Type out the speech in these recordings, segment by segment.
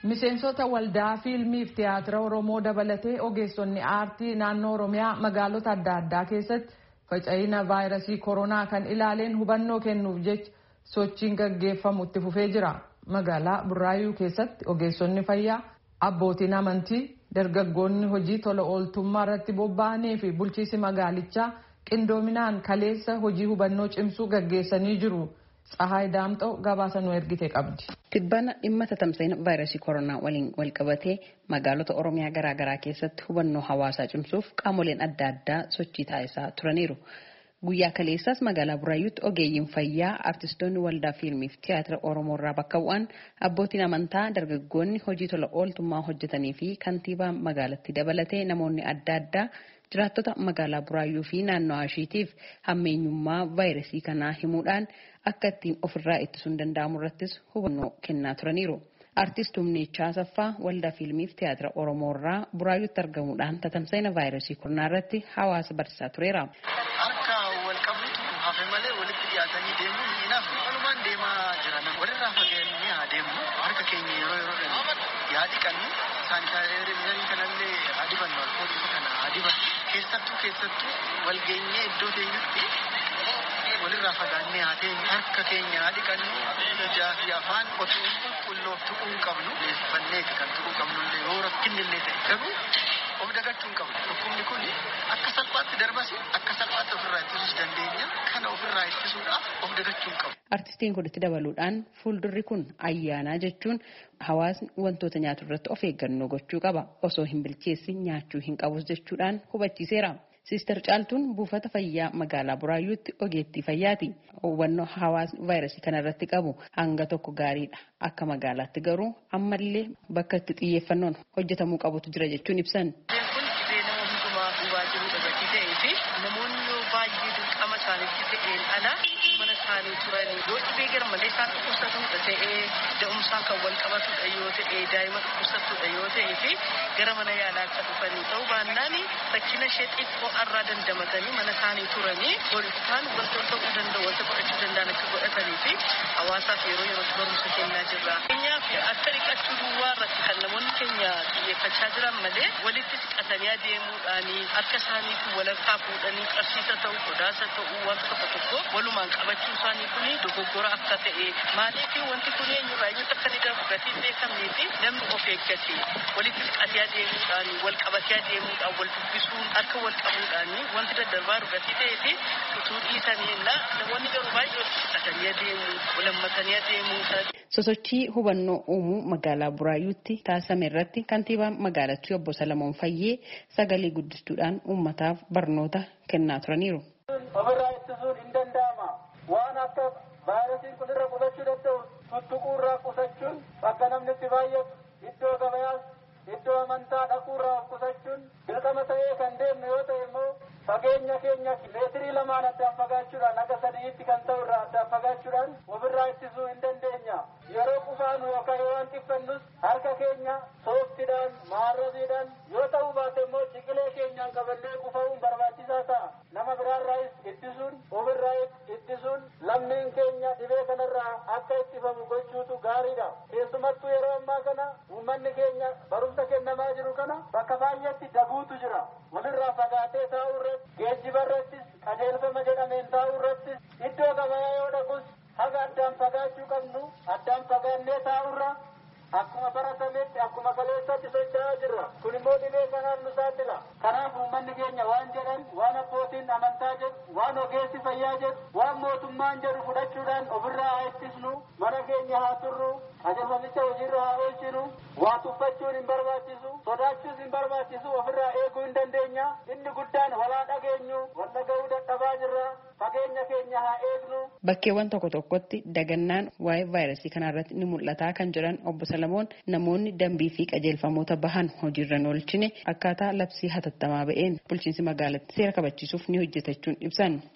Miseensota waldaa fiilmii fi tiyaatira Oromoo dabalatee ogeessonni aartii naannoo Oromiyaa magaalota adda addaa keessatti faca'ina vaayirasii koronaa kan ilaaleen hubannoo kennuuf jecha sochiin gaggeeffamu itti fufee jira. Magaalaa Burraayuu keessatti ogeessonni fayyaa, abbootiin amantii, dargaggoonni hojii tola ooltummaa irratti bobba'anii fi bulchiinsi magaalichaa qindoominaan kaleessa hojii hubannoo cimsuu gaggeessanii jiru. Tsahaay Daamxoo gabaasa nu ergite qabdi. Tibbana dhimma tamsa'ina vaayirasii koronaa waliin walqabatee magaalota Oromiyaa garaagaraa keessatti hubannoo hawaasaa cimsuuf qaamoleen adda addaa sochii taasisaa turaniiru. Guyyaa kaleessaas magaalaa Buraayyuutti ogeeyyiin fayyaa, artistoonni waldaa fiilmii fi tiyaatira Oromoo irraa bakka bu'an, abbootiin amantaa, dargaggoonni hojii tola ooltummaa hojjetanii fi kantiibaan magaalattii dabalatee namoonni adda addaa jiraattota magaalaa Buraayyuu fi naannoo Ashiitiif hammeenyummaa vaayirasii kanaa himuudhaan akka ittiin ofirraa ittisuun danda'amu irrattis hubannoo kennaa turaniiru. Artist Humneechaa Asaffaa waldaa fiilmii fi tiyaatira Oromoo irraa Buraayyuutti argamuudhaan tamsa'ina vaayirasii koronaa irratti hawaasa barsiisaa tureera. Harka wal qabutu hafe malee walitti dhiyaatanii deemuun hinaaf walumaan deemaa jiran walirraa fageenyee haa deemu harka keenya yeroo yaa dhiqannu saanitaayizarii kanallee haa dibannu alkoolii kana haa dibannu keessattuu walgeenyee iddoo teenyutti walirraa fagaannee haa teenyu harka keenya haa dhiqannu ijaa fi afaan otuu qulqulloof tuquu hin qabnu leeffanneeti kan tuquu qabnullee yoo rakkinni illee ta'e garuu of dagachuu hin qabnu. Dhukkubni kun akka salphaatti darbas akka salphaatti ofirraa ittisuus dandeenya kana ofirraa ittisuudhaaf of dagachuu hin qabnu. Artistiin kun itti dabaluudhaan fuuldurri kun ayyaanaa jechuun hawaasni wantoota nyaatu irratti of eeggannoo gochuu qaba osoo hin bilcheessin nyaachuu hin qabus jechuudhaan hubachiiseera. Sister Caaltuun buufata fayyaa magaalaa Buraayyuutti ogeettii fayyaati. Hubannoo hawaasni vaayirasii kana irratti qabu hanga tokko gaariidha. Akka magaalaatti garuu ammallee bakka itti xiyyeeffannoon hojjetamuu qabutu jira jechuun ibsan. Namoonni baay'ee dirqama isaaniitti ta'een ala mana isaanii turanii yoo dhibee garmalee isaan dhukkubsatudha ta'ee da'umsaan kan wal qabatudha yoo ta'e daa'ima dhukkubsatudha yoo ta'e fi gara mana yaalaa akka dhufanii ta'uu baannaan rakkina ishee xiqqoo irraa dandamatanii mana isaanii turanii isaan wanta ta'uu danda'u wanta godhachuu danda'an akka godhatanii fi hawaasaaf yeroo barumsa kennaa jirra. Keenyaaf akka dhiqachuu duwwaa irratti kan namoonni keenya xiyyeeffachaa jiran malee walitti siqatanii adeemuudhaan harka isaaniitiin walharkaa fuudhanii qarsiisa ta'uu qodaasa ta'uu wanta tokko walumaan qabachuu isaanii kun dogoggora akka ta'e maaliif wanti kun eenyurraa akka ni darbu gatiin beekamnee fi namni of eeggate walitti siqatee adeemuudhaan wal qabatee adeemuudhaan wal dubbisuun harka wal qabuudhaan wanti daddarbaa dhugatii ta'ee fi utuu dhiisanii namoonni garuu baay'ee wal siqatanii adeemuu walammatanii adeemuu. Sosochii hubannoo uumuu magaalaa Buraayyuutti taasifame irratti kantiibaan magaalattii obbo Salamoon Fayyee sagalee guddistuudhaan uummataaf barnoota kennaa turaniiru. Ofirraa ittisuun hin danda'ama. Waan akka vaayirasiin kun irra qusachuu danda'u tuttuquu irraa qusachuun bakka namni itti baay'atu iddoo gabayaas iddoo amantaa dhaquu irraa of qusachuun dirqama ta'ee kan deemnu yoo ta'e immoo fageenya keenya meetirii lamaan addaan fagaachuudhaan akka sadiitti kan ta'u irraa addaan fagaachuudhaan ofirraa ittisuu hin dandeenya. Yeroo qufaanu yookaan yoo hanqifannus harka keenya sooftiidhaan maarrabiidhaan yoo ta'uu baate immoo ciqilee keenyaan qabannee qufaa'uun barbaachisaa ta'a. Nama biraarraayis ittisuun ofirraa ittisuun lammiin keenya dhibee kanarraa akka ittifamu gochuutu gaariidha. Keessumattuu yeroo ammaa kana uummanni keenya barumsa kennamaa jiru kana bakka baay'eetti daguutu jira. Walirraa fagaatee taa'uu irratti geejjiba irrattis qajeelfama jedhameen taa'uu irrattis iddoo gabayaa yoo dhaqus haga addaan fagaachuu qabnu addaan fagaannee taa'urra akkuma baratametti akkuma kaleessatti socho'aa jirra. Kun immoo dhibee kanaaf nu saaxila. Kanaaf uummanni keenya waan jedhan waan abbootiin amantaa jedhu waan ogeessi fayyaa jedhu waan mootummaan jedhu fudhachuudhaan ofirraa haa ittisnu mana keenya haa turru qajeelfamicha hojiirra haa oolchinu waa tuffachuun hin barbaachisu sodaachuus hin barbaachisu ofirraa eeguu hin dandeenya. Inni guddaan walaa dhageenyu wal dhaga'uu dadhabaa jirra. Fageenya keenya haa eegnu. Bakkeewwan tokko tokkotti dagannaan waa'ee vaayirasii kanarratti ni mul'ataa kan jedhan obbo Salamoon namoonni dambii fi qajeelfamoota bahan hojiirra hin oolchine akkaataa labsii hatattamaa ba'een bulchiinsi magaalattii seera kabachiisuuf ni hojjetachuun ibsan.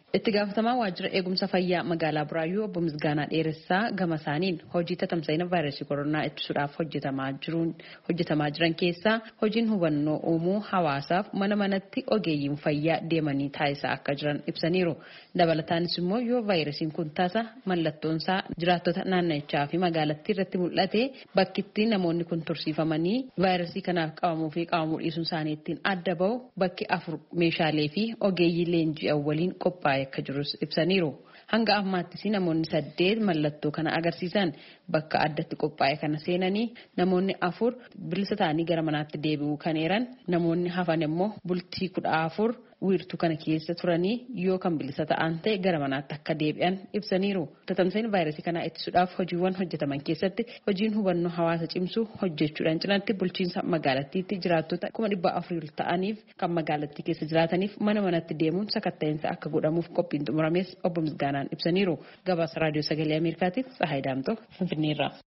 Itti gaafatamaa waajjira eegumsa fayyaa magaalaa Buraayyuu obbo Misgaanaa Dheeressaa gama isaaniin hojii tatamsa'ina vaayirasii koronaa ittisuudhaaf hojjetamaa jiran keessaa hojiin hubannoo uumuu hawaasaaf mana manatti ogeeyyiin fayyaa deemanii taasisaa akka jiran ibsaniiru. Dabalataanis immoo yoo vaayirasiin kun tasa mallattoonsaa jiraattota naannichaa fi magaalattii irratti mul'ate bakkitti namoonni kun tursiifamanii vaayirasii kanaaf qabamuu fi qabamuu dhiisuun isaanii ittiin adda bahu bakki 4 meeshaalee fi ogeeyyii leenji'an waliin qophaa'e akka jirus ibsaniiru. Hanga ammaattis namoonni 8 mallattoo kana agarsiisan bakka addatti qophaa'e kana seenanii namoonni 4 bilisa ta'anii gara manaatti deebi'uu kan eeran namoonni hafan immoo bultii 14 wiirtuu kana keessa turanii yoo kan bilisa ta'an ta'e gara manaatti akka deebi'an ibsaniiru. Tatamsa'ina vaayirasii kanaa ittisuudhaaf hojiiwwan hojjetaman keessatti hojiin hubannoo hawaasa cimsuu hojjechuudhaan cinatti bulchiinsa magaalattiitti jiraattota 400 ta'aniif kan magaalattii keessa jiraataniif mana manatti deemuun sakatta'insa akka godhamuuf qophiin xumurames obbo Misgaanaan ibsaniiru. Gabaasa raadiyoo sagalee Ameerikaatiif Tsahaay Daamtoo Finfinneerraa.